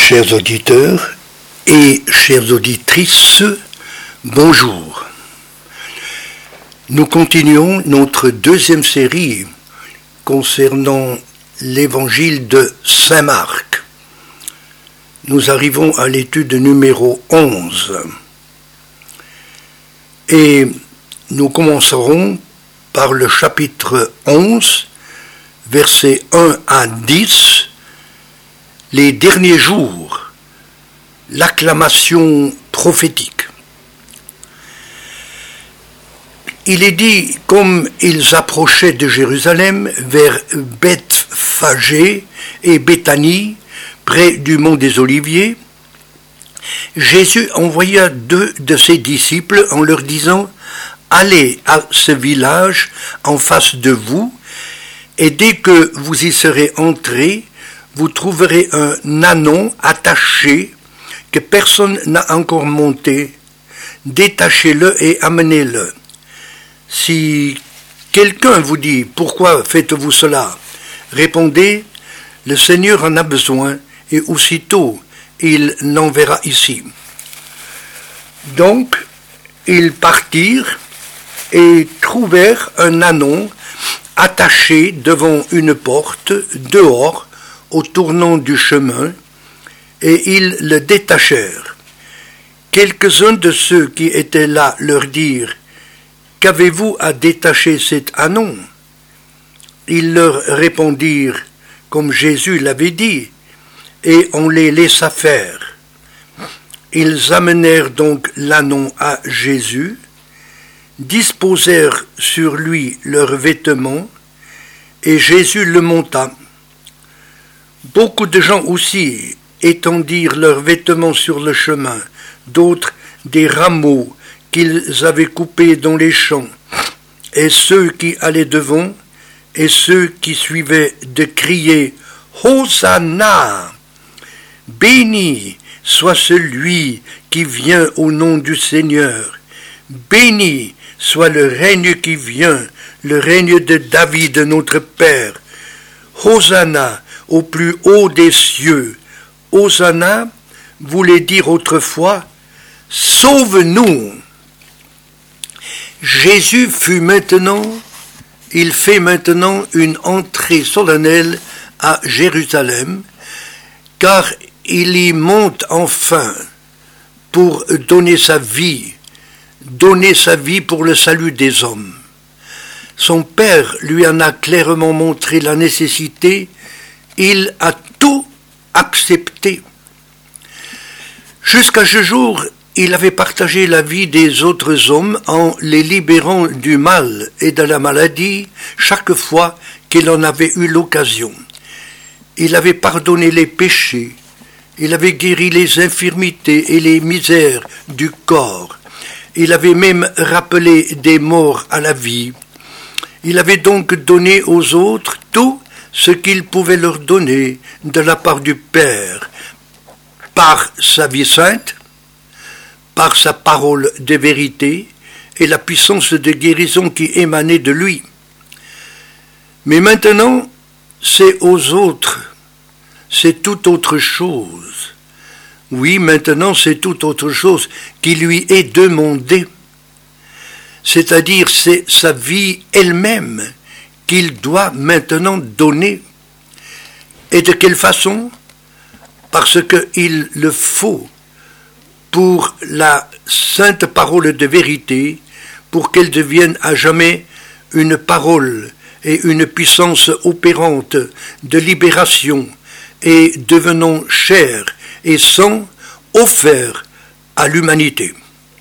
Chers auditeurs et chères auditrices, bonjour. Nous continuons notre deuxième série concernant l'évangile de Saint Marc. Nous arrivons à l'étude numéro 11 et nous commencerons par le chapitre 11, versets 1 à 10, les derniers jours, l'acclamation prophétique. Il est dit, comme ils approchaient de Jérusalem vers Bethphagée et Béthanie, près du mont des Oliviers, Jésus envoya 2 de ses disciples en leur disant « Allez à ce village en face de vous, et dès que vous y serez entrés, vous trouverez un ânon attaché que personne n'a encore monté. Détachez-le et amenez-le. Si quelqu'un vous dit « Pourquoi faites-vous cela ?» répondez « Le Seigneur en a besoin et aussitôt il l'enverra ici. » Donc, ils partirent et trouvèrent un ânon attaché devant une porte, dehors, au tournant du chemin, et ils le détachèrent. Quelques-uns de ceux qui étaient là leur dirent « Qu'avez-vous à détacher cet ânon ?» Ils leur répondirent comme Jésus l'avait dit, et on les laissa faire. Ils amenèrent donc l'ânon à Jésus, disposèrent sur lui leurs vêtements, et Jésus le monta. Beaucoup de gens aussi étendirent leurs vêtements sur le chemin, d'autres des rameaux qu'ils avaient coupés dans les champs, et ceux qui allaient devant, et ceux qui suivaient de crier « Hosanna ! Béni soit celui qui vient au nom du Seigneur, béni soit le règne qui vient, le règne de David notre Père. Hosanna au plus haut des cieux. Hosanna voulait dire autrefois « Sauve-nous ». Jésus fait maintenant une entrée solennelle à Jérusalem, car il y monte enfin pour donner sa vie pour le salut des hommes. Son Père lui en a clairement montré la nécessité. Il a tout accepté. Jusqu'à ce jour, il avait partagé la vie des autres hommes en les libérant du mal et de la maladie chaque fois qu'il en avait eu l'occasion. Il avait pardonné les péchés, il avait guéri les infirmités et les misères du corps, il avait même rappelé des morts à la vie. Il avait donc donné aux autres tout ce qu'il pouvait leur donner de la part du Père, par sa vie sainte, par sa parole de vérité et la puissance de guérison qui émanait de lui. Mais maintenant, c'est aux autres, c'est tout autre chose. Oui, maintenant, c'est tout autre chose qui lui est demandé. C'est-à-dire, c'est sa vie elle-même qu'il doit maintenant donner. Et de quelle façon ? Parce qu'il le faut pour la sainte parole de vérité, pour qu'elle devienne à jamais une parole et une puissance opérante de libération et devenant chair et sang offert à l'humanité.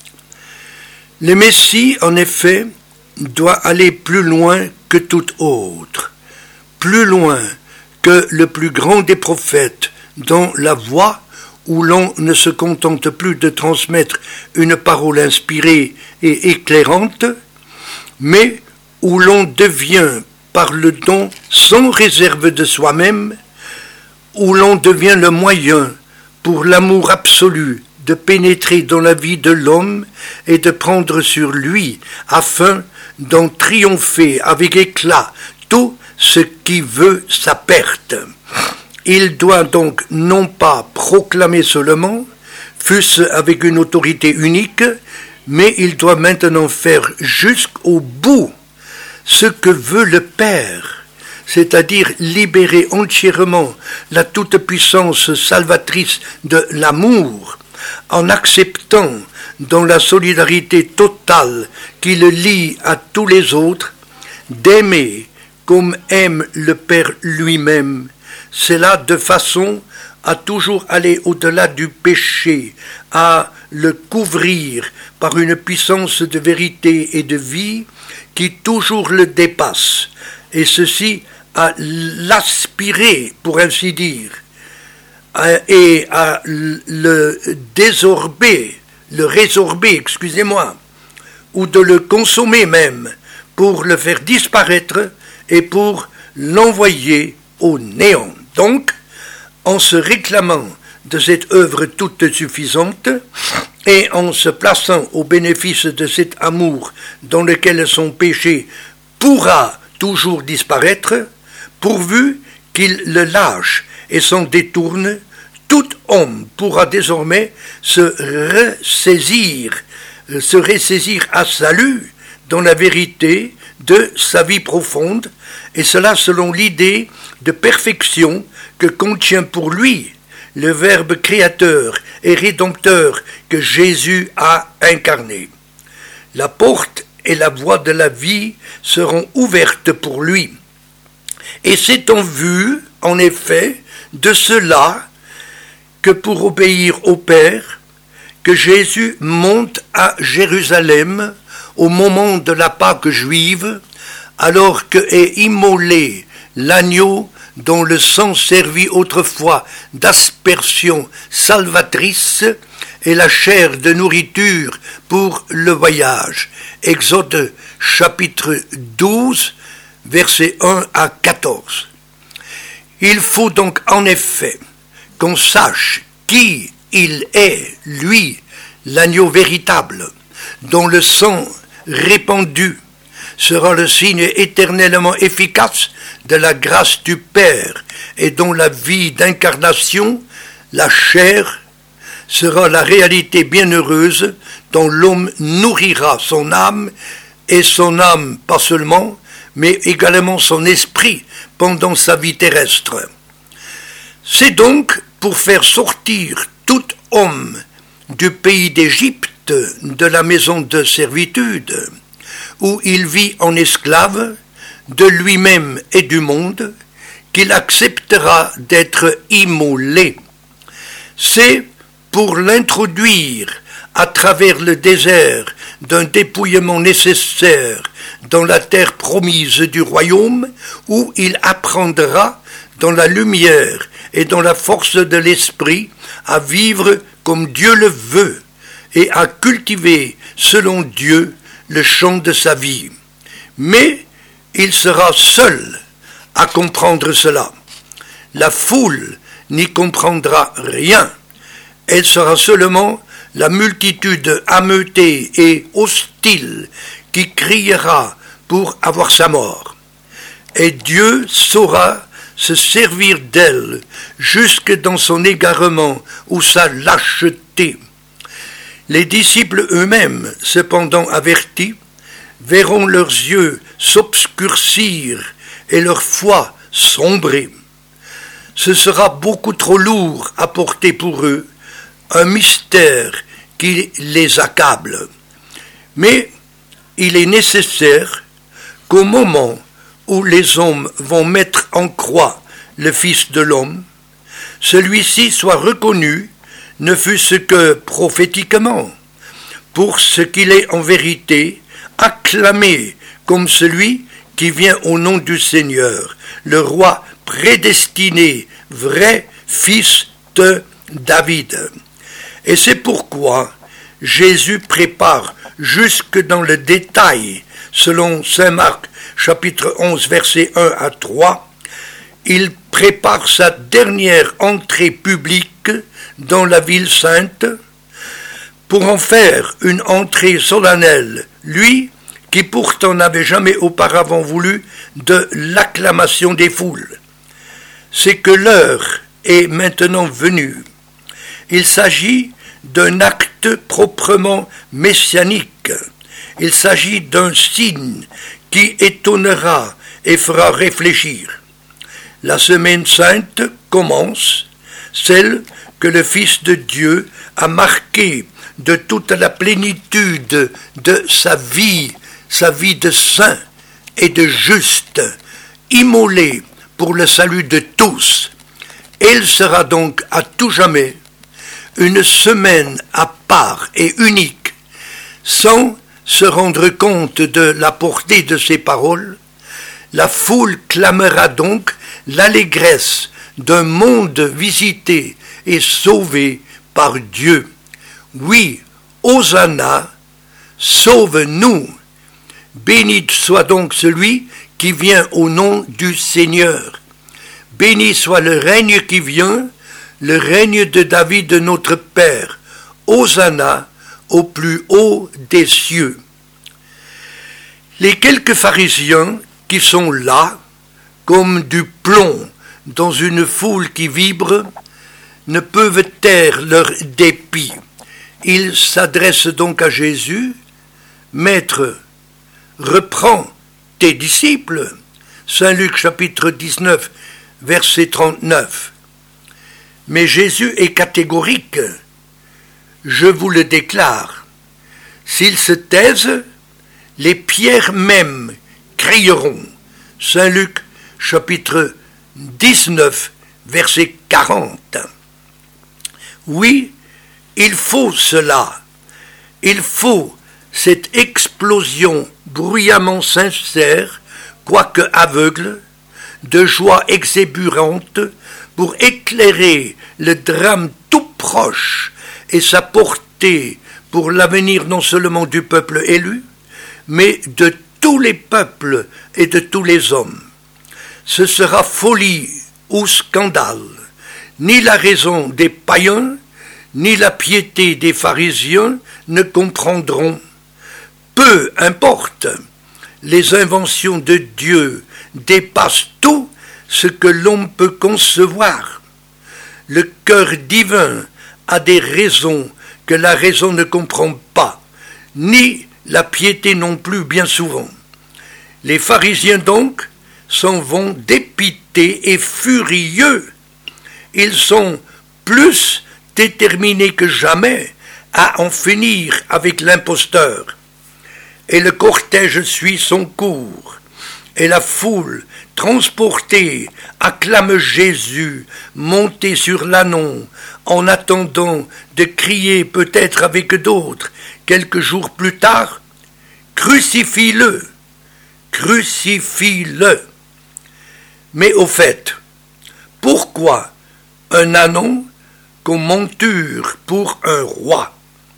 Le Messie, en effet, doit aller plus loin que tout autre, plus loin que le plus grand des prophètes, dans la voie où l'on ne se contente plus de transmettre une parole inspirée et éclairante, mais où l'on devient, par le don sans réserve de soi-même, où l'on devient le moyen pour l'amour absolu de pénétrer dans la vie de l'homme et de prendre sur lui, afin d'en triompher avec éclat tout ce qui veut sa perte. Il doit donc non pas proclamer seulement, fût-ce avec une autorité unique, mais il doit maintenant faire jusqu'au bout ce que veut le Père, c'est-à-dire libérer entièrement la toute-puissance salvatrice de l'amour, en acceptant dans la solidarité totale qui le lie à tous les autres, d'aimer comme aime le Père lui-même, cela de façon à toujours aller au-delà du péché, à le couvrir par une puissance de vérité et de vie qui toujours le dépasse, et ceci à l'aspirer, pour ainsi dire, et à le résorber, excusez-moi, ou de le consommer même, pour le faire disparaître et pour l'envoyer au néant. Donc, en se réclamant de cette œuvre toute suffisante et en se plaçant au bénéfice de cet amour dans lequel son péché pourra toujours disparaître, pourvu qu'il le lâche et s'en détourne, tout homme pourra désormais se ressaisir à salut dans la vérité de sa vie profonde, et cela selon l'idée de perfection que contient pour lui le Verbe créateur et rédempteur que Jésus a incarné. La porte et la voie de la vie seront ouvertes pour lui. Et c'est en vue, en effet, de cela que pour obéir au Père, que Jésus monte à Jérusalem au moment de la Pâque juive, alors que est immolé l'agneau dont le sang servit autrefois d'aspersion salvatrice et la chair de nourriture pour le voyage. Exode chapitre 12, versets 1 à 14. Il faut donc en effet qu'on sache qui il est, lui, l'agneau véritable, dont le sang répandu sera le signe éternellement efficace de la grâce du Père et dont la vie d'incarnation, la chair, sera la réalité bienheureuse dont l'homme nourrira son âme, et son âme pas seulement, mais également son esprit pendant sa vie terrestre. C'est donc pour faire sortir tout homme du pays d'Égypte, de la maison de servitude, où il vit en esclave, de lui-même et du monde, qu'il acceptera d'être immolé. C'est pour l'introduire à travers le désert d'un dépouillement nécessaire dans la terre promise du royaume, où il apprendra dans la lumière et dans la force de l'esprit à vivre comme Dieu le veut et à cultiver selon Dieu le champ de sa vie. Mais il sera seul à comprendre cela. La foule n'y comprendra rien. Elle sera seulement la multitude ameutée et hostile qui criera pour avoir sa mort. Et Dieu saura se servir d'elle jusque dans son égarement ou sa lâcheté. Les disciples eux-mêmes, cependant avertis, verront leurs yeux s'obscurcir et leur foi sombrer. Ce sera beaucoup trop lourd à porter pour eux, un mystère qui les accable. Mais il est nécessaire qu'au moment où les hommes vont mettre en croix le Fils de l'homme, celui-ci soit reconnu, ne fût-ce que prophétiquement, pour ce qu'il est en vérité, acclamé comme celui qui vient au nom du Seigneur, le roi prédestiné, vrai fils de David. Et c'est pourquoi Jésus prépare jusque dans le détail, selon saint Marc, chapitre 11, versets 1 à 3, il prépare sa dernière entrée publique dans la ville sainte, pour en faire une entrée solennelle, lui qui pourtant n'avait jamais auparavant voulu de l'acclamation des foules. C'est que l'heure est maintenant venu. Il s'agit d'un acte proprement messianique. Il s'agit d'un signe qui étonnera et fera réfléchir. La semaine sainte commence, celle que le Fils de Dieu a marquée de toute la plénitude de sa vie de saint et de juste, immolée pour le salut de tous. Elle sera donc à tout jamais une semaine à part et unique. Sans se rendre compte de la portée de ces paroles, la foule clamera donc l'allégresse d'un monde visité et sauvé par Dieu. Oui, Hosanna, sauve-nous. Béni soit donc celui qui vient au nom du Seigneur. Béni soit le règne qui vient, le règne de David notre Père. Hosanna au plus haut des cieux. Les quelques pharisiens qui sont là, comme du plomb dans une foule qui vibre, ne peuvent taire leur dépit. Ils s'adressent donc à Jésus. « Maître, reprends tes disciples. » Saint Luc chapitre 19, verset 39. Mais Jésus est catégorique. « Je vous le déclare. S'ils se taisent, les pierres même crieront. » Saint Luc chapitre 19, verset 40. Oui, il faut cela. Il faut cette explosion bruyamment sincère, quoique aveugle, de joie exébérante pour éclairer le drame tout proche et sa portée pour l'avenir non seulement du peuple élu, mais de tous les peuples et de tous les hommes. Ce sera folie ou scandale. Ni la raison des païens, ni la piété des pharisiens ne comprendront. Peu importe, les inventions de Dieu dépassent tout ce que l'homme peut concevoir. Le cœur divin a des raisons que la raison ne comprend pas, ni la piété non plus bien souvent. Les pharisiens donc s'en vont dépités et furieux. Ils sont plus déterminés que jamais à en finir avec l'imposteur. Et le cortège suit son cours, et la foule, transportée, acclame Jésus, monté sur l'ânon, en attendant de crier peut-être avec d'autres, quelques jours plus tard, « Crucifie-le, crucifie-le » Mais au fait, pourquoi un ânon comme monture pour un roi?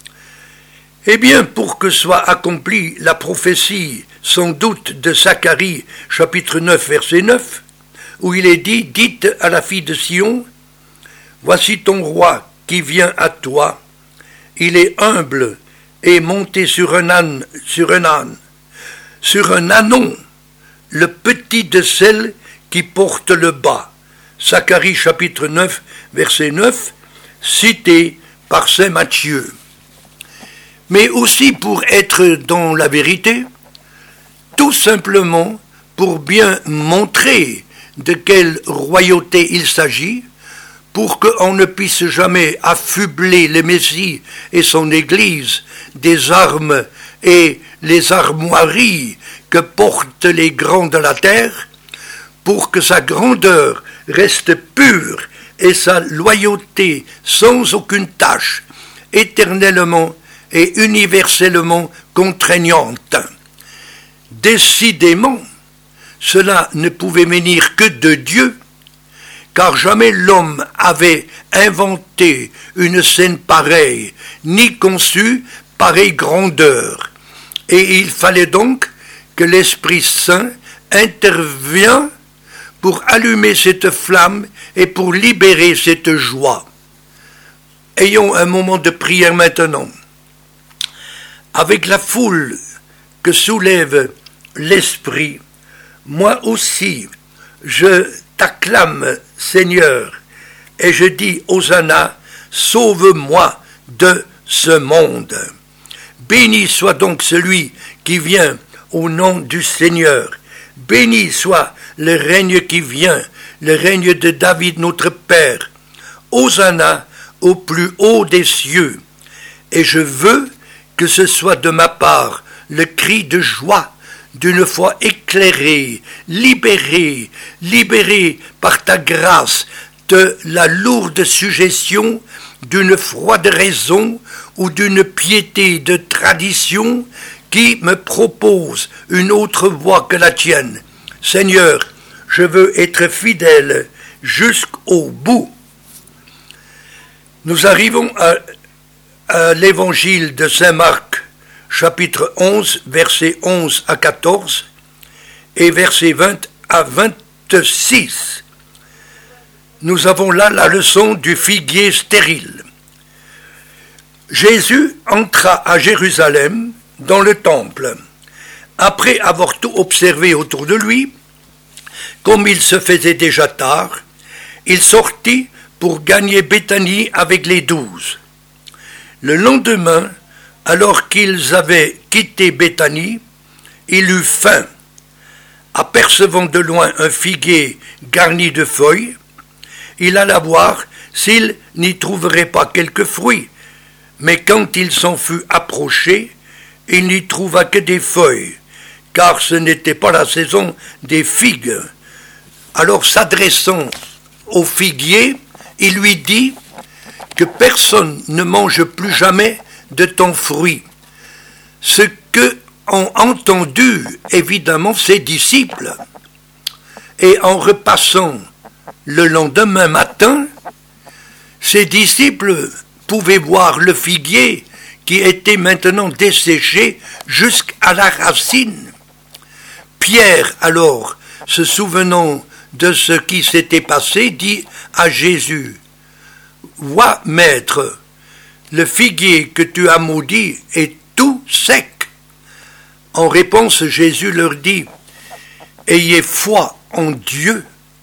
Eh bien, pour que soit accomplie la prophétie, sans doute de Zacharie, chapitre 9, verset 9, où il est dit, « Dites à la fille de Sion, voici ton roi qui vient à toi, il est humble et monté sur un âne, sur un ânon, le petit de celle qui porte le bas. » Zacharie chapitre 9, verset 9, cité par saint Matthieu. Mais aussi pour être dans la vérité, tout simplement pour bien montrer de quelle royauté il s'agit, pour qu'on ne puisse jamais affubler le Messie et son Église des armes et les armoiries que portent les grands de la terre, pour que sa grandeur reste pure et sa loyauté sans aucune tache, éternellement et universellement contraignante. Décidément, cela ne pouvait venir que de Dieu, car jamais l'homme avait inventé une scène pareille, ni conçu pareille grandeur. Et il fallait donc que l'Esprit Saint intervienne pour allumer cette flamme et pour libérer cette joie. Ayons un moment de prière maintenant. Avec la foule que soulève l'Esprit, moi aussi, je t'acclame, Seigneur, et je dis, Hosanna, sauve-moi de ce monde. Béni soit donc celui qui vient au nom du Seigneur. Béni soit le règne qui vient, le règne de David notre Père. Hosanna au plus haut des cieux. Et je veux que ce soit de ma part le cri de joie d'une foi éclairée, libérée par ta grâce de la lourde suggestion d'une froide raison ou d'une piété de tradition qui me propose une autre voie que la tienne. Seigneur, je veux être fidèle jusqu'au bout. Nous arrivons à l'évangile de Saint Marc, chapitre 11, versets 11 à 14 et versets 20 à 26. Nous avons là la leçon du figuier stérile. Jésus entra à Jérusalem dans le temple. Après avoir tout observé autour de lui, comme il se faisait déjà tard, il sortit pour gagner Béthanie avec les 12. Le lendemain, alors qu'ils avaient quitté Béthanie, il eut faim. Apercevant de loin un figuier garni de feuilles, il alla voir s'il n'y trouverait pas quelques fruits. Mais quand il s'en fut approché, il n'y trouva que des feuilles, car ce n'était pas la saison des figues. Alors s'adressant au figuier, il lui dit que personne ne mange plus jamais de ton fruit. Ce que ont entendu évidemment ses disciples. Et en repassant le lendemain matin, ses disciples pouvaient voir le figuier qui était maintenant desséché jusqu'à la racine. Pierre, alors, se souvenant de ce qui s'était passé, dit à Jésus, « Vois, maître, le figuier que tu as maudit est tout sec. » En réponse, Jésus leur dit, « Ayez foi en Dieu.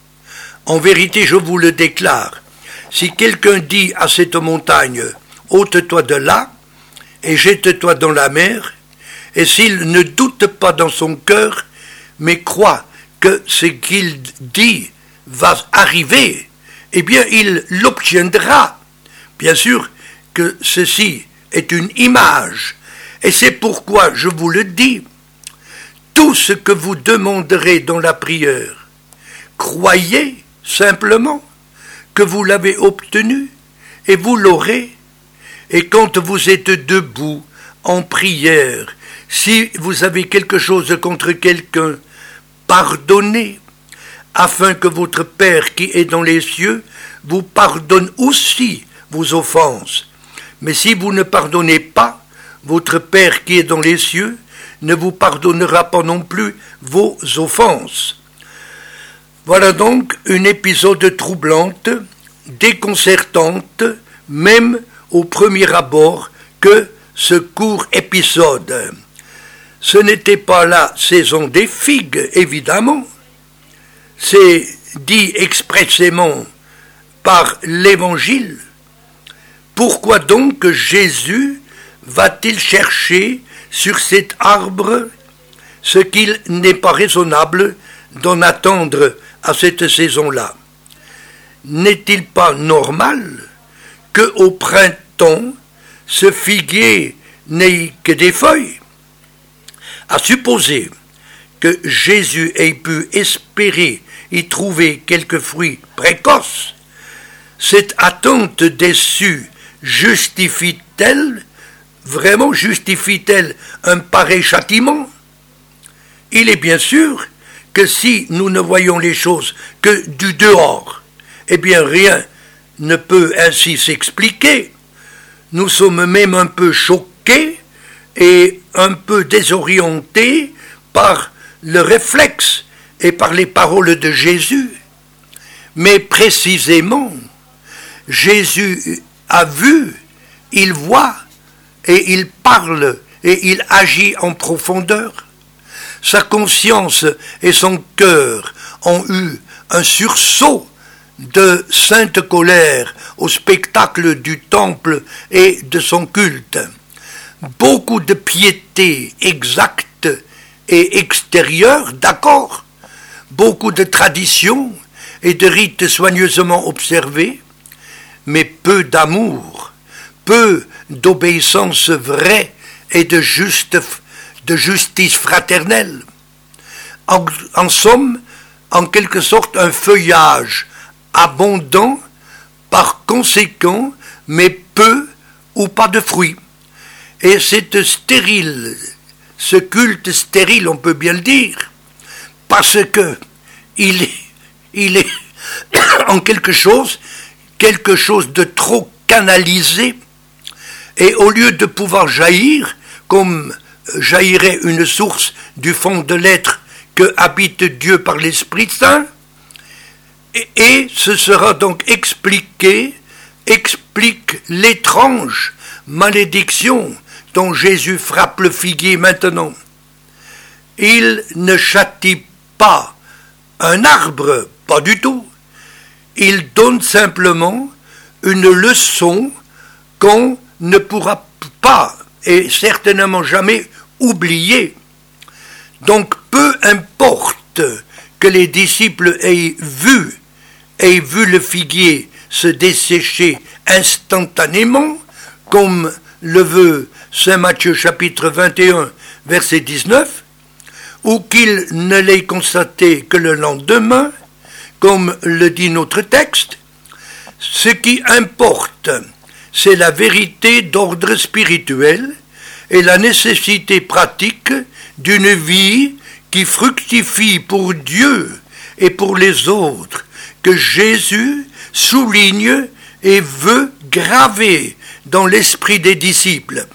En vérité, je vous le déclare, si quelqu'un dit à cette montagne, « ôte-toi de là, et jette-toi dans la mer », et s'il ne doute pas dans son cœur, mais croit que ce qu'il dit va arriver, eh bien il l'obtiendra. Bien sûr que ceci est une image, et c'est pourquoi je vous le dis. Tout ce que vous demanderez dans la prière, croyez simplement que vous l'avez obtenu, et vous l'aurez. Et quand vous êtes debout en prière, si vous avez quelque chose contre quelqu'un, pardonnez, afin que votre Père qui est dans les cieux vous pardonne aussi vos offenses. Mais si vous ne pardonnez pas, votre Père qui est dans les cieux ne vous pardonnera pas non plus vos offenses. Voilà donc une épisode troublante, déconcertante, même au premier abord, que ce court épisode. Ce n'était pas la saison des figues, évidemment. C'est dit expressément par l'Évangile. Pourquoi donc Jésus va-t-il chercher sur cet arbre ce qu'il n'est pas raisonnable d'en attendre à cette saison-là? N'est-il pas normal qu'au printemps, ce figuier n'ait que des feuilles? À supposer que Jésus ait pu espérer y trouver quelques fruits précoces, cette attente déçue justifie-t-elle un pareil châtiment? Il est bien sûr que si nous ne voyons les choses que du dehors, eh bien rien ne peut ainsi s'expliquer. Nous sommes même un peu choqués et un peu désorientés par le réflexe et par les paroles de Jésus. Mais précisément, Jésus a vu, il voit et il parle et il agit en profondeur. Sa conscience et son cœur ont eu un sursaut de sainte colère au spectacle du temple et de son culte. Beaucoup de piété exacte et extérieure, d'accord, beaucoup de traditions et de rites soigneusement observés, mais peu d'amour, peu d'obéissance vraie et de justice fraternelle. En somme, en quelque sorte, un feuillage abondant, par conséquent, mais peu ou pas de fruits. Et c'est stérile, ce culte stérile, on peut bien le dire, parce que il est en quelque chose de trop canalisé, et au lieu de pouvoir jaillir, comme jaillirait une source du fond de l'être que habite Dieu par l'Esprit Saint, et ce sera donc explique l'étrange malédiction dont Jésus frappe le figuier maintenant. Il ne châtie pas un arbre, pas du tout. Il donne simplement une leçon qu'on ne pourra pas et certainement jamais oublier. Donc peu importe que les disciples aient vu le figuier se dessécher instantanément, comme le veut Saint Matthieu chapitre 21 verset 19, ou qu'ils ne l'aient constaté que le lendemain, comme le dit notre texte. Ce qui importe, c'est la vérité d'ordre spirituel et la nécessité pratique d'une vie qui fructifie pour Dieu et pour les autres, que Jésus souligne et veut graver dans l'esprit des disciples.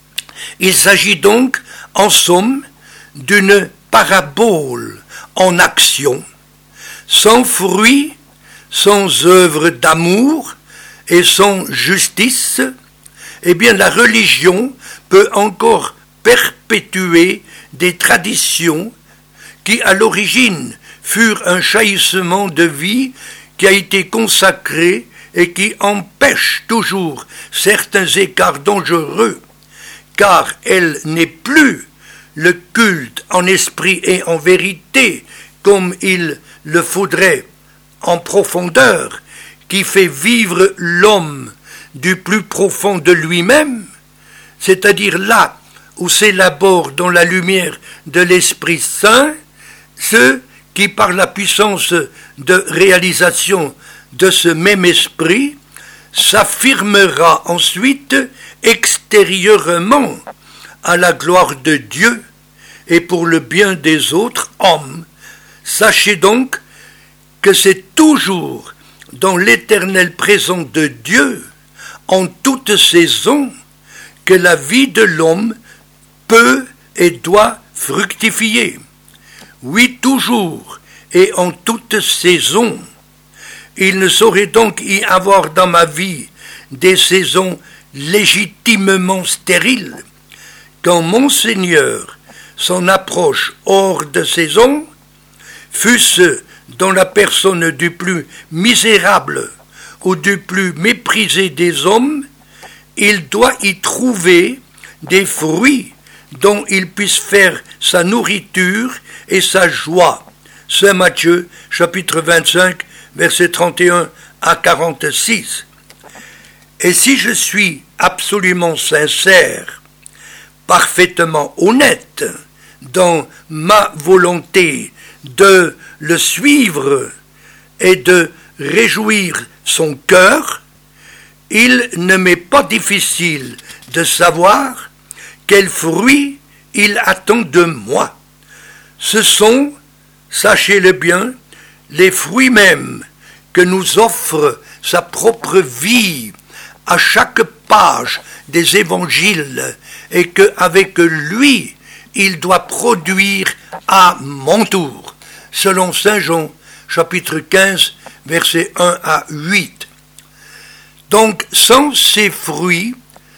Il s'agit donc, en somme, d'une parabole en action, sans fruit, sans œuvre d'amour et sans justice. Eh bien, la religion peut encore perpétuer des traditions qui, à l'origine, furent un jaillissement de vie qui a été consacré et qui empêche toujours certains écarts dangereux, car elle n'est plus le culte en esprit et en vérité, comme il le faudrait en profondeur, qui fait vivre l'homme du plus profond de lui-même, c'est-à-dire là où s'élabore dans la lumière de l'Esprit Saint, ce qui, par la puissance de réalisation de ce même esprit, s'affirmera ensuite extérieurement à la gloire de Dieu et pour le bien des autres hommes. Sachez donc que c'est toujours dans l'éternel présent de Dieu, en toute saison, que la vie de l'homme peut et doit fructifier. Oui, toujours et en toute saison. Il ne saurait donc y avoir dans ma vie des saisons légitimement stériles. Quand mon Seigneur s'en approche hors de saison, fût-ce dans la personne du plus misérable ou du plus méprisé des hommes, il doit y trouver des fruits dont il puisse faire sa nourriture et sa joie. Saint Matthieu, chapitre 25, versets 31 à 46. Et si je suis absolument sincère, parfaitement honnête dans ma volonté de le suivre et de réjouir son cœur, il ne m'est pas difficile de savoir quels fruits il attend de moi. Ce sont, sachez-le bien, les fruits mêmes que nous offre sa propre vie à chaque page des évangiles et qu'avec lui, il doit produire à mon tour, selon Saint Jean, chapitre 15, versets 1 à 8. Donc, sans ces fruits,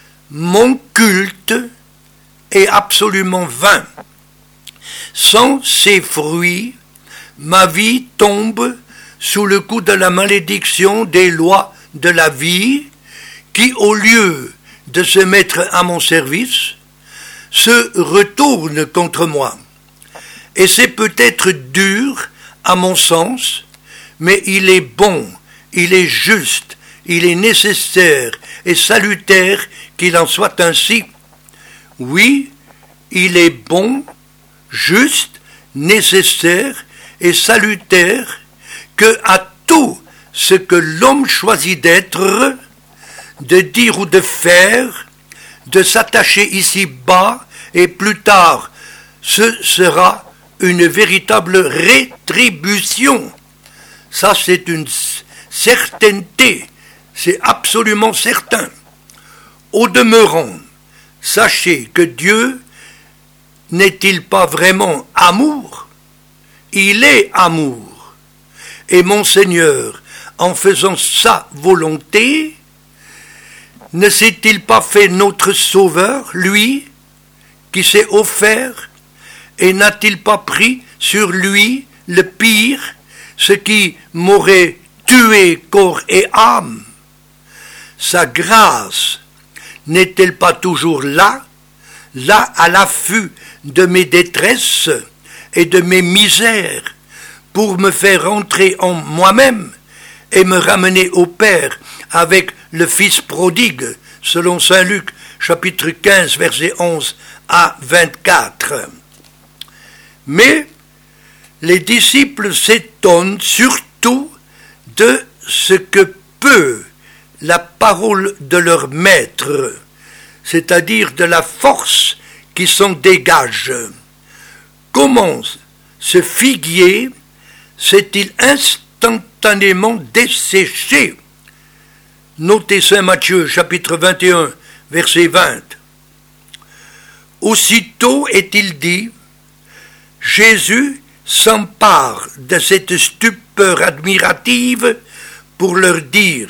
mon culte est absolument vain. Sans ces fruits, ma vie tombe sous le coup de la malédiction des lois de la vie, qui, au lieu de se mettre à mon service, se retournent contre moi. Et c'est peut-être dur à mon sens, mais il est bon, il est juste, il est nécessaire et salutaire qu'il en soit ainsi. Oui, il est bon, juste, nécessaire et salutaire que à tout ce que l'homme choisit d'être, de dire ou de faire, de s'attacher ici-bas, et plus tard, ce sera une véritable rétribution. Ça, c'est une certaineté, c'est absolument certain. Au demeurant, sachez que Dieu n'est-il pas vraiment amour? Il est amour. Et mon Seigneur, en faisant sa volonté, ne s'est-il pas fait notre Sauveur, lui, qui s'est offert, et n'a-t-il pas pris sur lui le pire, ce qui m'aurait tué corps et âme? Sa grâce n'est-elle pas toujours là à l'affût de mes détresses et de mes misères, pour me faire entrer en moi-même et me ramener au Père avec le Fils prodigue, selon saint Luc, chapitre 15, versets 11 à 24. Mais les disciples s'étonnent surtout de ce que peut la parole de leur maître, c'est-à-dire de la force qui s'en dégage. Comment ce figuier s'est-il instantanément desséché? Notez saint Matthieu, chapitre 21, verset 20. Aussitôt est-il dit, Jésus s'empare de cette stupeur admirative pour leur dire,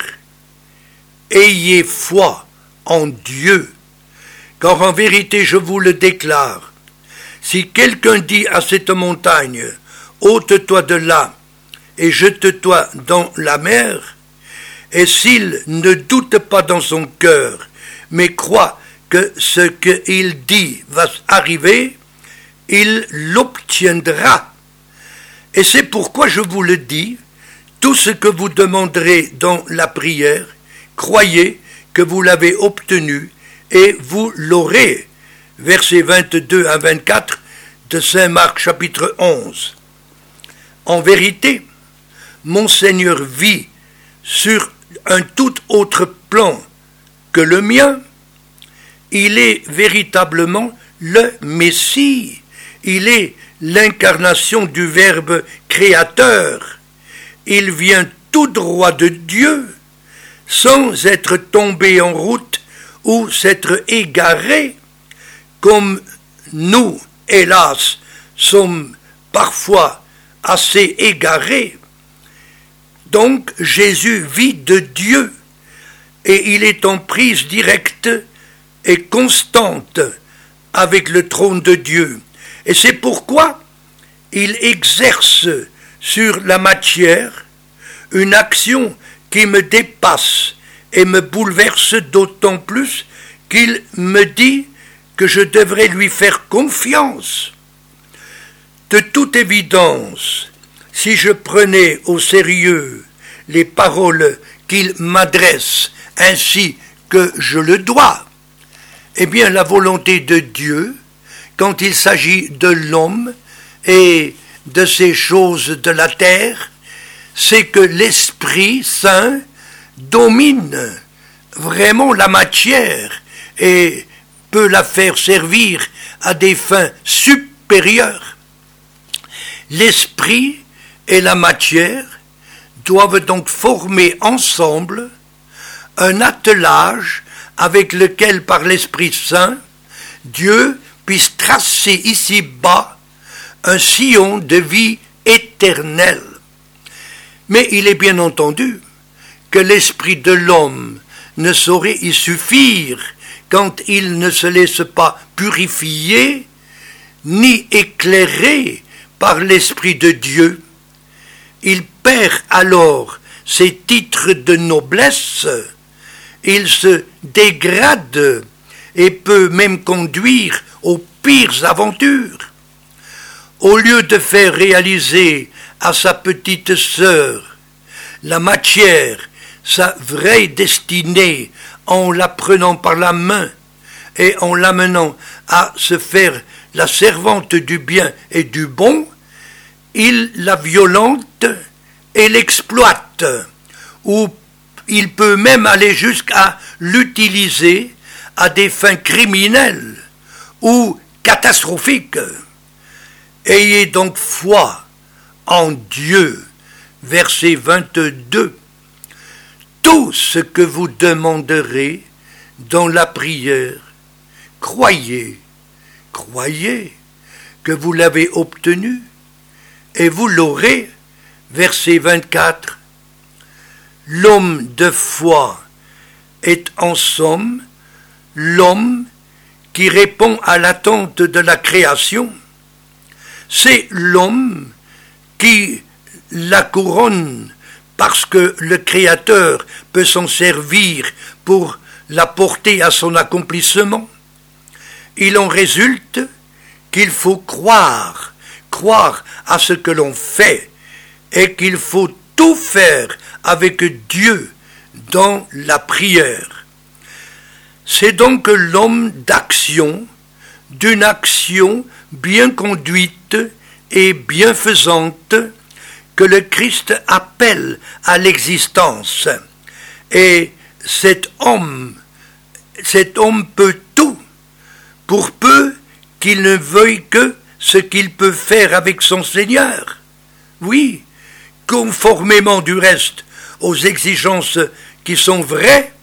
ayez foi en Dieu, car en vérité je vous le déclare, si quelqu'un dit à cette montagne, ôte-toi de là et jette-toi dans la mer, et s'il ne doute pas dans son cœur, mais croit que ce qu'il dit va arriver, il l'obtiendra. Et c'est pourquoi je vous le dis, tout ce que vous demanderez dans la prière, croyez que vous l'avez obtenu et vous l'aurez. Versets 22 à 24 de saint Marc chapitre 11. En vérité, mon Seigneur vit sur un tout autre plan que le mien. Il est véritablement le Messie. Il est l'incarnation du Verbe créateur. Il vient tout droit de Dieu, sans être tombé en route ou s'être égaré, comme nous, hélas, sommes parfois assez égarés. Donc Jésus vit de Dieu, et il est en prise directe et constante avec le trône de Dieu. Et c'est pourquoi il exerce sur la matière une action qui me dépasse et me bouleverse d'autant plus qu'il me dit que je devrais lui faire confiance. De toute évidence, si je prenais au sérieux les paroles qu'il m'adresse ainsi que je le dois, eh bien la volonté de Dieu, quand il s'agit de l'homme et de ces choses de la terre, c'est que l'Esprit Saint domine vraiment la matière et peut la faire servir à des fins supérieures. L'Esprit et la matière doivent donc former ensemble un attelage avec lequel, par l'Esprit Saint, Dieu puisse tracer ici-bas un sillon de vie éternelle. Mais il est bien entendu que l'esprit de l'homme ne saurait y suffire quand il ne se laisse pas purifier ni éclairer par l'Esprit de Dieu. il perd alors ses titres de noblesse, il se dégrade et peut même conduire aux pires aventures. Au lieu de faire réaliser à sa petite sœur la matière, sa vraie destinée, en la prenant par la main et en l'amenant à se faire la servante du bien et du bon, il la violente et l'exploite, ou il peut même aller jusqu'à l'utiliser à des fins criminelles ou catastrophiques. Ayez donc foi en Dieu, verset 22. Tout ce que vous demanderez dans la prière, croyez que vous l'avez obtenu, et vous l'aurez, verset 24. L'homme de foi est en somme l'homme qui répond à l'attente de la création. C'est l'homme qui la couronne parce que le Créateur peut s'en servir pour la porter à son accomplissement. Il en résulte qu'il faut croire à ce que l'on fait, et qu'il faut tout faire avec Dieu dans la prière. C'est donc l'homme d'action, d'une action bien conduite et bienfaisante, que le Christ appelle à l'existence. Et cet homme peut tout, pour peu qu'il ne veuille que ce qu'il peut faire avec son Seigneur. Oui, conformément du reste aux exigences qui sont vraies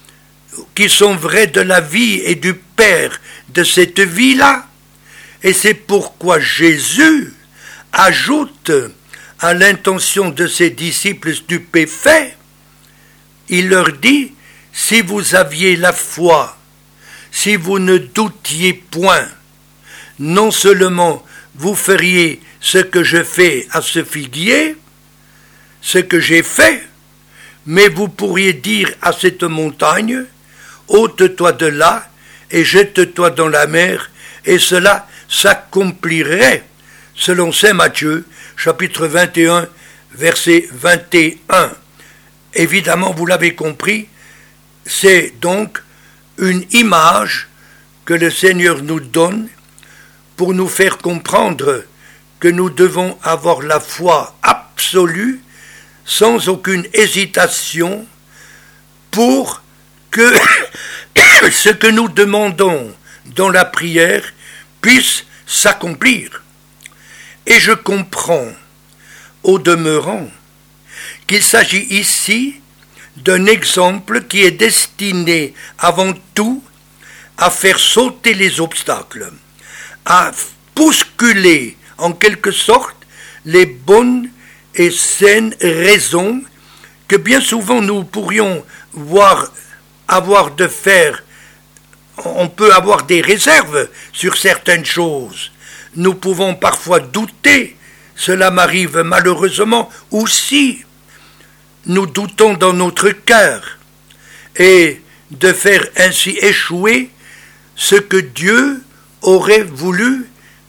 de la vie et du Père de cette vie-là. Et c'est pourquoi Jésus ajoute à l'intention de ses disciples stupéfaits, il leur dit, si vous aviez la foi, si vous ne doutiez point, non seulement vous feriez ce que je fais à ce figuier, ce que j'ai fait, mais vous pourriez dire à cette montagne, ôte-toi de là et jette-toi dans la mer, et cela s'accomplirait, selon saint Matthieu, chapitre 21, verset 21. Évidemment, vous l'avez compris, c'est donc une image que le Seigneur nous donne pour nous faire comprendre que nous devons avoir la foi absolue, sans aucune hésitation, pour que ce que nous demandons dans la prière puisse s'accomplir. Et je comprends, au demeurant, qu'il s'agit ici d'un exemple qui est destiné avant tout à faire sauter les obstacles, à bousculer en quelque sorte les bonnes et saines raisons que bien souvent nous pourrions avoir de faire. On peut avoir des réserves sur certaines choses. Nous pouvons parfois douter. Cela m'arrive malheureusement aussi. Nous doutons dans notre cœur, et de faire ainsi échouer ce que Dieu aurait voulu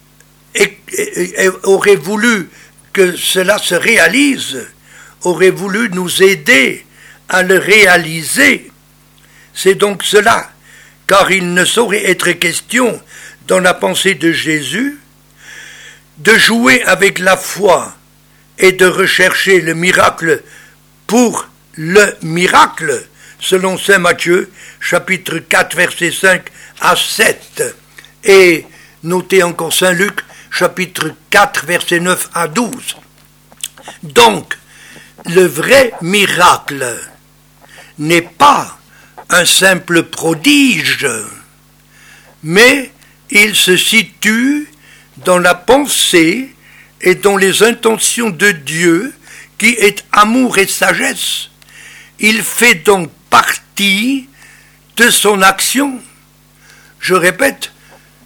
que cela se réalise, aurait voulu nous aider à le réaliser. C'est donc cela, car il ne saurait être question, dans la pensée de Jésus, de jouer avec la foi et de rechercher le miracle pour le miracle, selon saint Matthieu, chapitre 4, versets 5 à 7. Et notez encore saint Luc, chapitre 4, versets 9 à 12. Donc, le vrai miracle n'est pas un simple prodige, mais il se situe dans la pensée et dans les intentions de Dieu, qui est amour et sagesse. Il fait donc partie de son action. Je répète,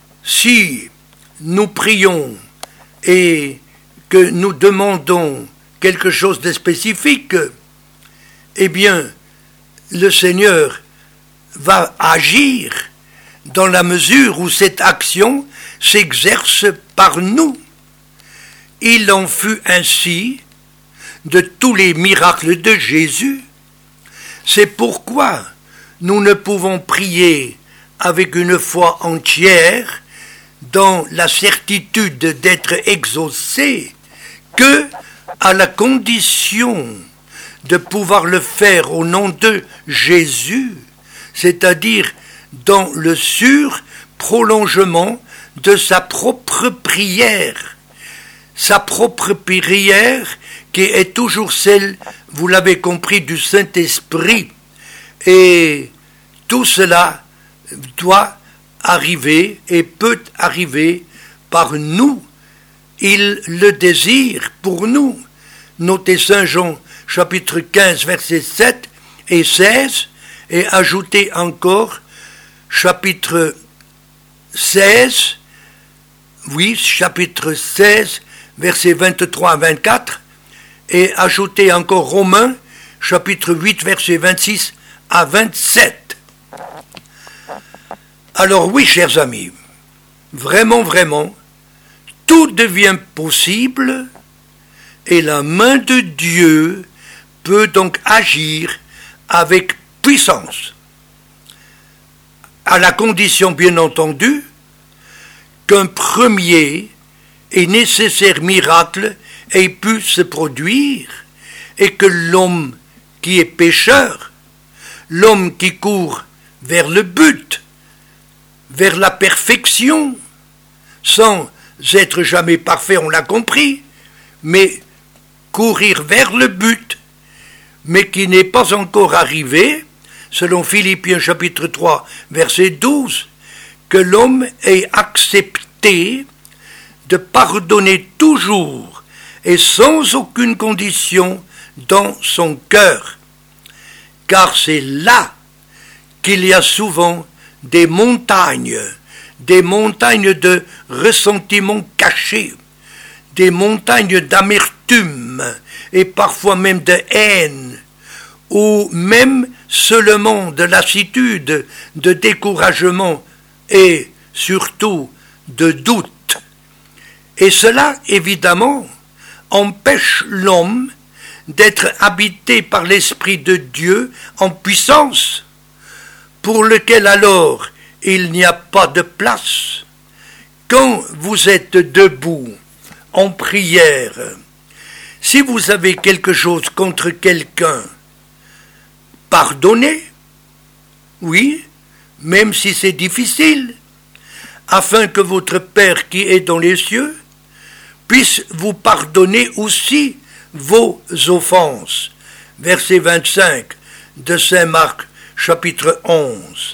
si nous prions et que nous demandons quelque chose de spécifique, eh bien, le Seigneur va agir dans la mesure où cette action s'exerce par nous. Il en fut ainsi de tous les miracles de Jésus. C'est pourquoi nous ne pouvons prier avec une foi entière dans la certitude d'être exaucés que à la condition de pouvoir le faire au nom de Jésus, c'est-à-dire dans le sûr prolongement de sa propre prière. Sa propre prière qui est toujours celle, vous l'avez compris, du Saint-Esprit. Et tout cela doit arriver et peut arriver par nous. Il le désire pour nous. Notez Saint Jean chapitre 15 versets 7 et 16 et ajoutez encore chapitre 16, oui, chapitre 16 versets 23 à 24 et ajoutez encore Romains chapitre 8 versets 26 à 27. Alors oui, chers amis, vraiment, vraiment, tout devient possible et la main de Dieu peut donc agir avec puissance, à la condition, bien entendu, qu'un premier et nécessaire miracle ait pu se produire et que l'homme qui est pécheur, l'homme qui court vers le but, vers la perfection, sans être jamais parfait, on l'a compris, mais courir vers le but, mais qui n'est pas encore arrivé, selon Philippiens chapitre 3, verset 12, que l'homme ait accepté de pardonner toujours et sans aucune condition dans son cœur. Car c'est là qu'il y a souvent des montagnes de ressentiments cachés, des montagnes d'amertume et parfois même de haine, ou même seulement de lassitude, de découragement et surtout de doute. Et cela, évidemment, empêche l'homme d'être habité par l'Esprit de Dieu en puissance, pour lequel alors il n'y a pas de place. Quand vous êtes debout en prière, si vous avez quelque chose contre quelqu'un, pardonnez, oui, même si c'est difficile, afin que votre Père qui est dans les cieux puisse vous pardonner aussi vos offenses. Verset 25 de Saint Marc, chapitre 11.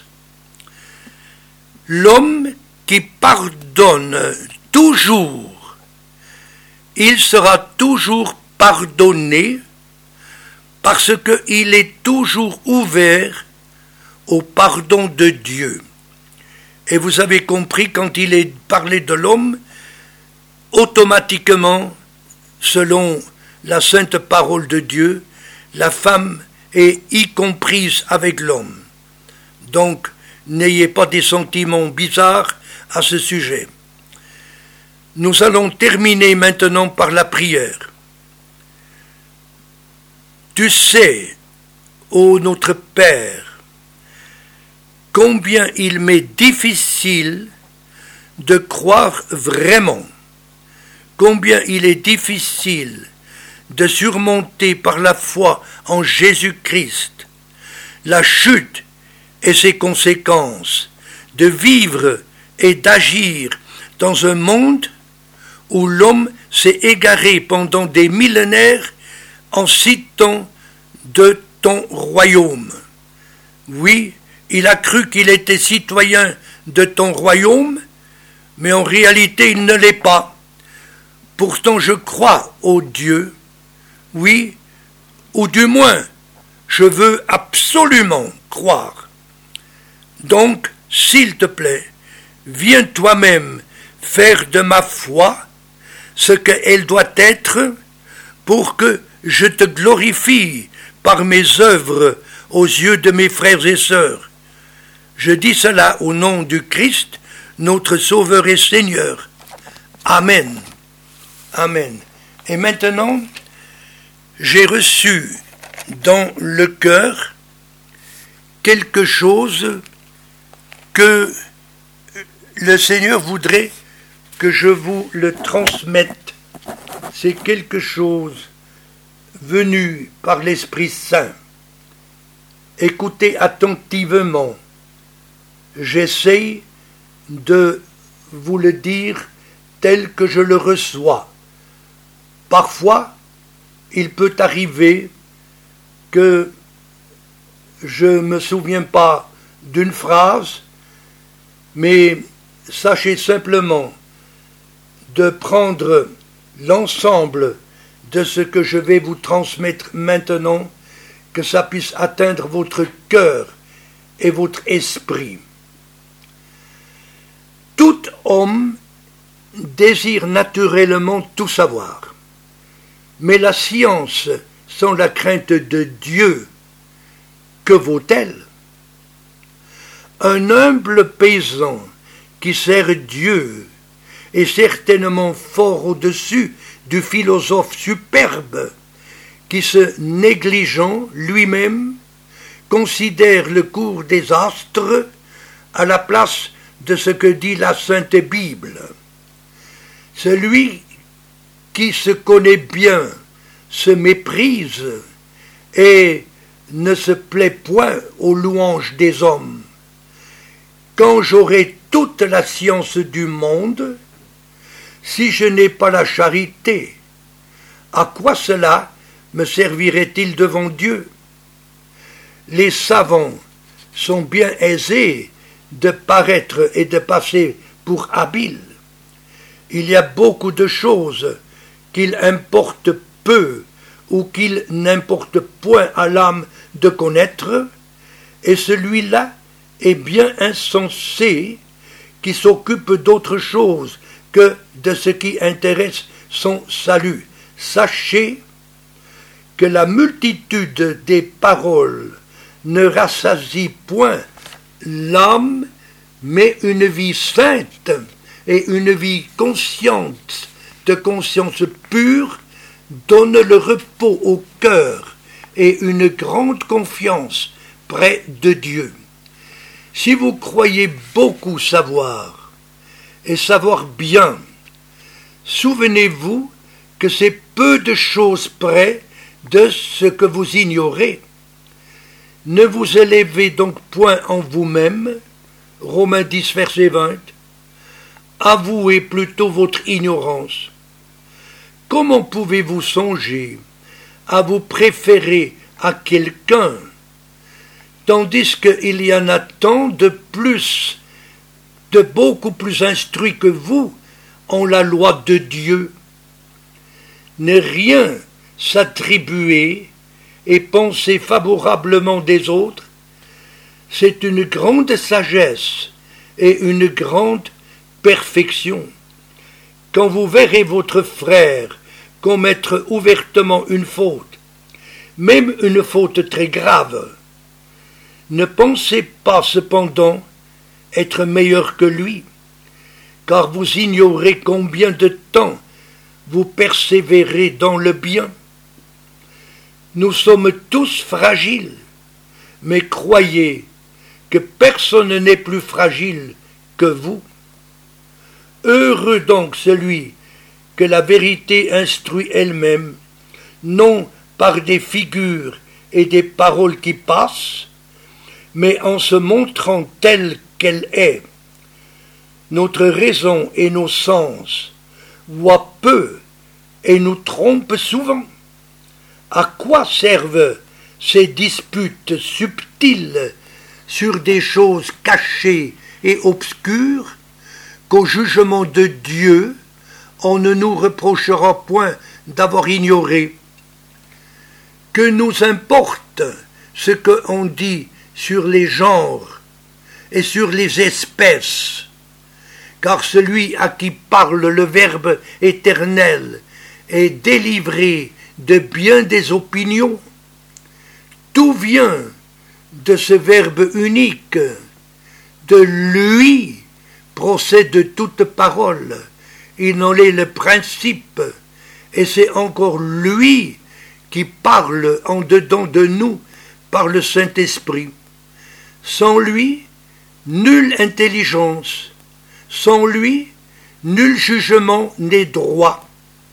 L'homme qui pardonne toujours, il sera toujours pardonné parce qu'il est toujours ouvert au pardon de Dieu. Et vous avez compris, quand il est parlé de l'homme, automatiquement, selon la sainte parole de Dieu, la femme est y comprise avec l'homme. Donc, n'ayez pas des sentiments bizarres à ce sujet. Nous allons terminer maintenant par la prière. Tu sais, ô notre Père, combien il m'est difficile de croire vraiment, combien il est difficile de surmonter par la foi en Jésus-Christ la chute et ses conséquences, de vivre et d'agir dans un monde où l'homme s'est égaré pendant des millénaires en citant de ton royaume. Oui, il a cru qu'il était citoyen de ton royaume, mais en réalité il ne l'est pas. Pourtant je crois au Dieu, oui, ou du moins je veux absolument croire. Donc, s'il te plaît, viens toi-même faire de ma foi ce qu'elle doit être pour que je te glorifie par mes œuvres aux yeux de mes frères et sœurs. Je dis cela au nom du Christ, notre Sauveur et Seigneur. Amen. Amen. Et maintenant, j'ai reçu dans le cœur quelque chose que le Seigneur voudrait que je vous le transmette. C'est quelque chose venu par l'Esprit Saint. Écoutez attentivement. J'essaye de vous le dire tel que je le reçois. Parfois, il peut arriver que je ne me souviens pas d'une phrase, mais sachez simplement de prendre l'ensemble de ce que je vais vous transmettre maintenant, que ça puisse atteindre votre cœur et votre esprit. Tout homme désire naturellement tout savoir, mais la science sans la crainte de Dieu, que vaut-elle? Un humble paysan qui sert Dieu est certainement fort au-dessus du philosophe superbe qui, se négligeant lui-même, considère le cours des astres à la place de ce que dit la Sainte Bible. Celui qui se connaît bien se méprise et ne se plaît point aux louanges des hommes. Quand j'aurai toute la science du monde, si je n'ai pas la charité, à quoi cela me servirait-il devant Dieu? Les savants sont bien aisés de paraître et de passer pour habiles. Il y a beaucoup de choses qu'il importe peu ou qu'il n'importe point à l'âme de connaître, et celui-là est bien insensé qui s'occupe d'autre chose que de ce qui intéresse son salut. Sachez que la multitude des paroles ne rassasie point l'âme, mais une vie sainte et une vie consciente, de conscience pure, donne le repos au cœur et une grande confiance près de Dieu. Si vous croyez beaucoup savoir, et savoir bien, souvenez-vous que c'est peu de choses près de ce que vous ignorez. Ne vous élevez donc point en vous-même, Romains 10, verset 20, avouez plutôt votre ignorance. Comment pouvez-vous songer à vous préférer à quelqu'un, tandis qu'il y en a tant de plus, de beaucoup plus instruits que vous en la loi de Dieu? Ne rien s'attribuer et penser favorablement des autres, c'est une grande sagesse et une grande perfection. Quand vous verrez votre frère commettre ouvertement une faute, même une faute très grave, ne pensez pas cependant être meilleur que lui, car vous ignorez combien de temps vous persévérez dans le bien. Nous sommes tous fragiles, mais croyez que personne n'est plus fragile que vous. Heureux donc celui que la vérité instruit elle-même, non par des figures et des paroles qui passent, mais en se montrant telle qu'elle est. Notre raison et nos sens voient peu et nous trompent souvent. À quoi servent ces disputes subtiles sur des choses cachées et obscures qu'au jugement de Dieu, on ne nous reprochera point d'avoir ignoré? Que nous importe ce qu'on dit sur les genres et sur les espèces, car celui à qui parle le Verbe éternel est délivré de bien des opinions. Tout vient de ce Verbe unique. De lui procède toute parole. Il en est le principe, et c'est encore lui qui parle en dedans de nous par le Saint-Esprit. Sans lui, nulle intelligence. Sans lui, nul jugement n'est droit.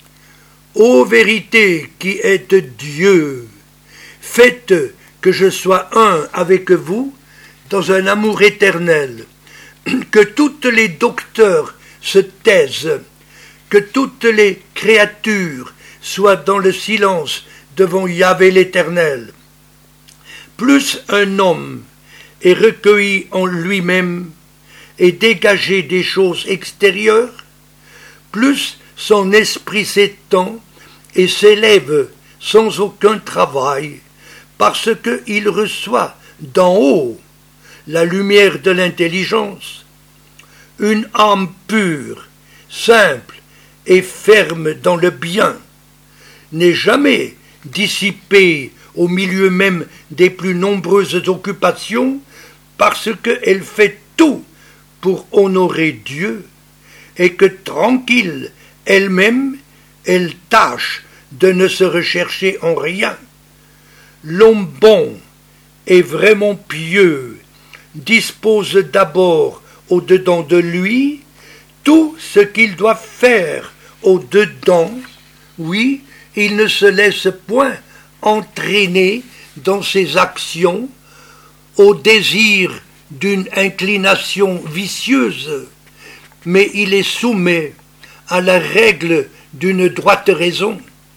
Ô vérité qui êtes Dieu, faites que je sois un avec vous dans un amour éternel, que toutes les docteurs se taisent, que toutes les créatures soient dans le silence devant Yahvé l'Éternel. Plus un homme est recueilli en lui-même et dégagé des choses extérieures, plus son esprit s'étend et s'élève sans aucun travail, parce qu'il reçoit d'en haut la lumière de l'intelligence. Une âme pure, simple et ferme dans le bien n'est jamais dissipée au milieu même des plus nombreuses occupations, parce qu'elle fait tout pour honorer Dieu, et que tranquille elle-même, elle tâche de ne se rechercher en rien. L'homme bon et vraiment pieux dispose d'abord au-dedans de lui tout ce qu'il doit faire au-dedans. Oui, il ne se laisse point entraîner dans ses actions au désir d'une inclination vicieuse, mais il est soumis à la règle d'une droite raison.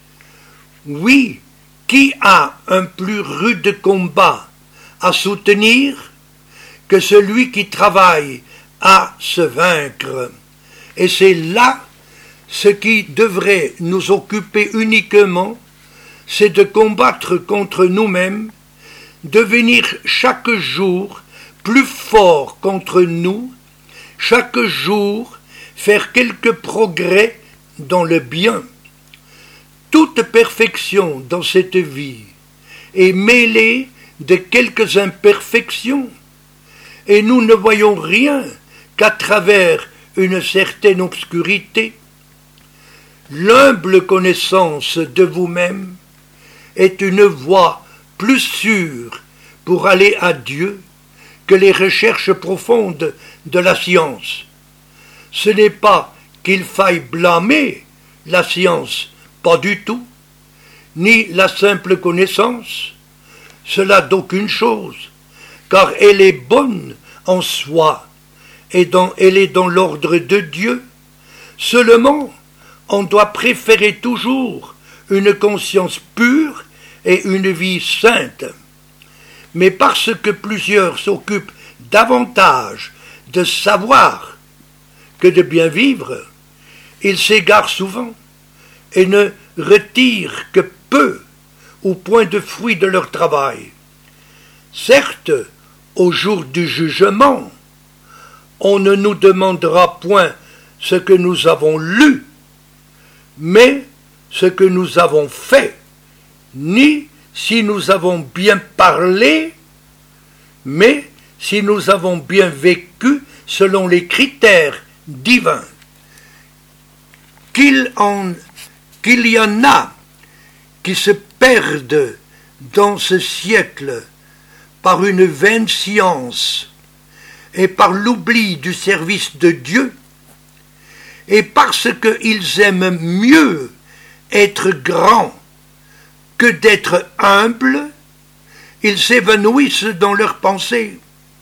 Oui, qui a un plus rude combat à soutenir que celui qui travaille à se vaincre? Et c'est là ce qui devrait nous occuper uniquement, c'est de combattre contre nous-mêmes, devenir chaque jour plus fort contre nous, chaque jour faire quelques progrès dans le bien. Toute perfection dans cette vie est mêlée de quelques imperfections, et nous ne voyons rien qu'à travers une certaine obscurité. L'humble connaissance de vous-même est une voie plus sûre pour aller à Dieu que les recherches profondes de la science. Ce n'est pas qu'il faille blâmer la science, pas du tout, ni la simple connaissance, cela d'aucune chose, car elle est bonne en soi, et elle est dans l'ordre de Dieu. Seulement, on doit préférer toujours une conscience pure et une vie sainte. Mais parce que plusieurs s'occupent davantage de savoir que de bien vivre, ils s'égarent souvent et ne retirent que peu ou point de fruits de leur travail. Certes, au jour du jugement, on ne nous demandera point ce que nous avons lu, mais ce que nous avons fait, ni si nous avons bien parlé, mais si nous avons bien vécu selon les critères divins. Qu'il y en a qui se perdent dans ce siècle par une vaine science et par l'oubli du service de Dieu, et parce qu'ils aiment mieux être grands que d'être humbles, ils s'évanouissent dans leurs pensées.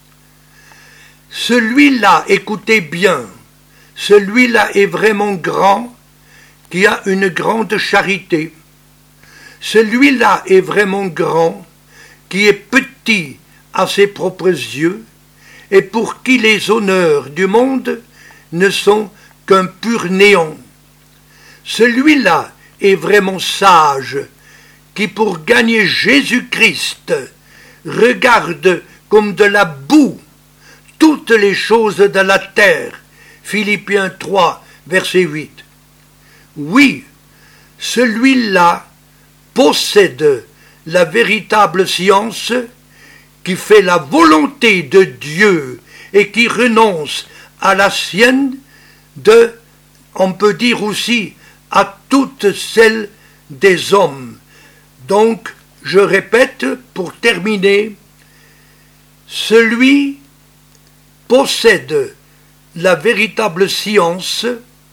Celui-là, écoutez bien, celui-là est vraiment grand, qui a une grande charité. Celui-là est vraiment grand, qui est petit à ses propres yeux, et pour qui les honneurs du monde ne sont qu'un pur néant. Celui-là est vraiment sage, qui pour gagner Jésus-Christ regarde comme de la boue toutes les choses de la terre. Philippiens 3, verset 8. Oui, celui-là possède la véritable science qui fait la volonté de Dieu et qui renonce à la sienne on peut dire aussi, à toutes celles des hommes. Donc, je répète, pour terminer, celui possède la véritable science,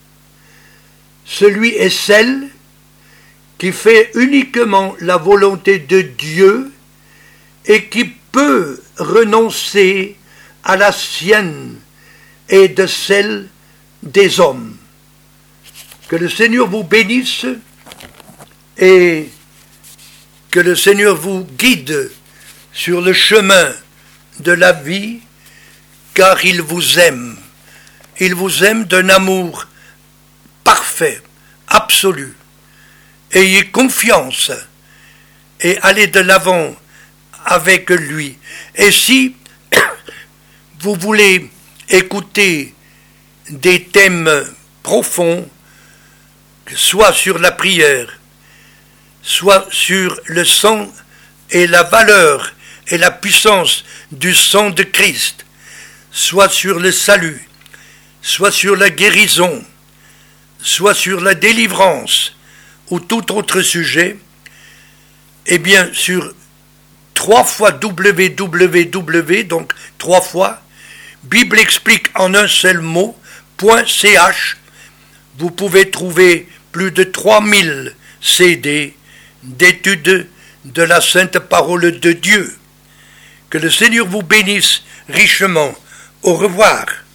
celui est celle qui fait uniquement la volonté de Dieu et qui peut renoncer à la sienne et de celle des hommes. Que le Seigneur vous bénisse et que le Seigneur vous guide sur le chemin de la vie, car il vous aime. Il vous aime d'un amour parfait, absolu. Ayez confiance et allez de l'avant avec lui. Et si vous voulez écouter des thèmes profonds, soit sur la prière, soit sur le sang et la valeur et la puissance du sang de Christ, soit sur le salut, soit sur la guérison, soit sur la délivrance ou tout autre sujet, eh bien sur 3 fois www, donc 3 fois, Bible explique en un seul mot, .ch, vous pouvez trouver plus de 3000 CD d'études de la sainte parole de Dieu. Que le Seigneur vous bénisse richement. Au revoir.